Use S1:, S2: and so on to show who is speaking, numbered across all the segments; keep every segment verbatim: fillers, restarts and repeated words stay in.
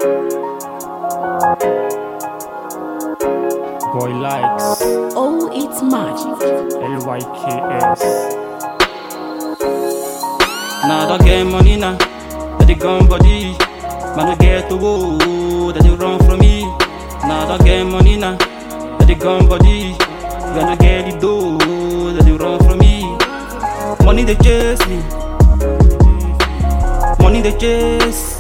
S1: Boy likes
S2: Oh, it's magic.
S1: L Y K S.
S3: Nah, don't get money now. That they gun body. Man, don't get to go. That they run from me. Nah, don't get money now. That they gun body. Gonna get the dough. That they run from me. Money they chase me. Money they chase.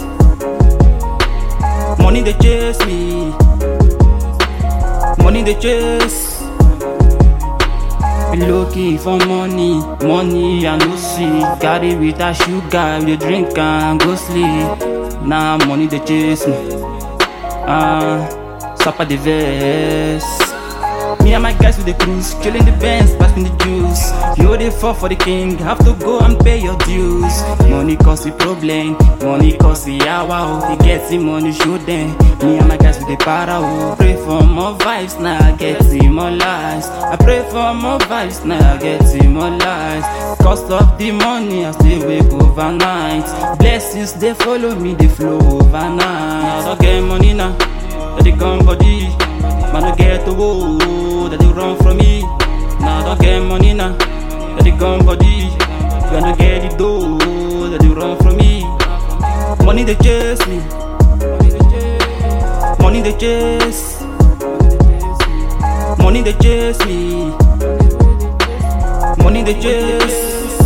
S3: Money they chase me. Money they chase. Be looking for money, money I no see. Carry with a sugar, we dey drink and go sleep. Now nah, money they chase me. Ah, uh, Sapa the vest. Me and my guys with the cruise, killing the bands, passing the juice. You dey fall for the king, have to go and pay your dues. Money cause the problem, money cause the hour. You get the money, show them. Me and my guys with the para. Oh. Pray for more vibes, now I get the more lives. I pray for more vibes, now I get the more lives. Cost of the money, I still wake overnight. Blessings they follow me, they flow overnight. I don't get money now, but they come body. Man, don't get to go, that they run from me. Nah, don't get money now, that they gun body. Gonna get the dough, that they run from me. Money they chase me. Money they chase. Money they chase me. Money they chase.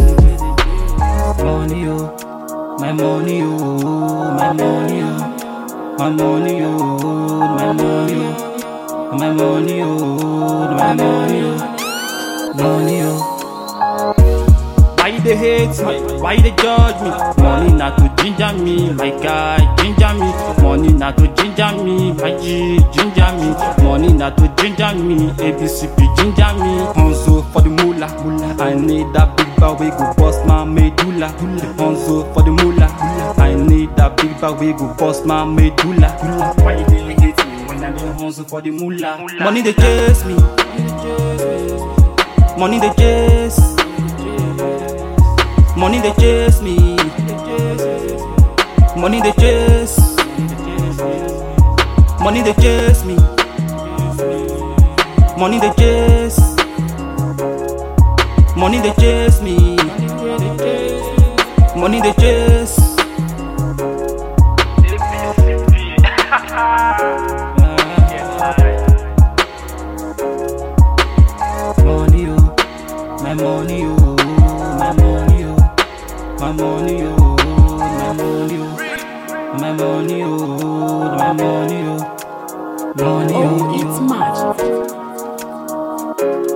S3: Money, oh, my money, oh, my money, oh. My money, oh, my money, oh. My money, oh, my money, oh, money, oh. Why they hate me? Why they judge me? Money not to ginger me, my guy, ginger me. Money not to ginger me, my G, ginger me. Money not to ginger me, A B C P ginger me. Hanzo for the moolah, I need that big bag we go bust my medulla. Hanzo for the moolah, I need that big bag we go bust my medulla. Why they hate me? Hustle for the moolah. Money they chase me. Money they chase. Money they chase me. Money they chase. Money they chase me. Money they chase. Money they chase me. Money they chase. Money, oh, my money, oh, my money, oh, my money, oh, my money, oh, my money, oh, my money, oh, money,
S2: Oh,
S3: oh.
S2: it's magic.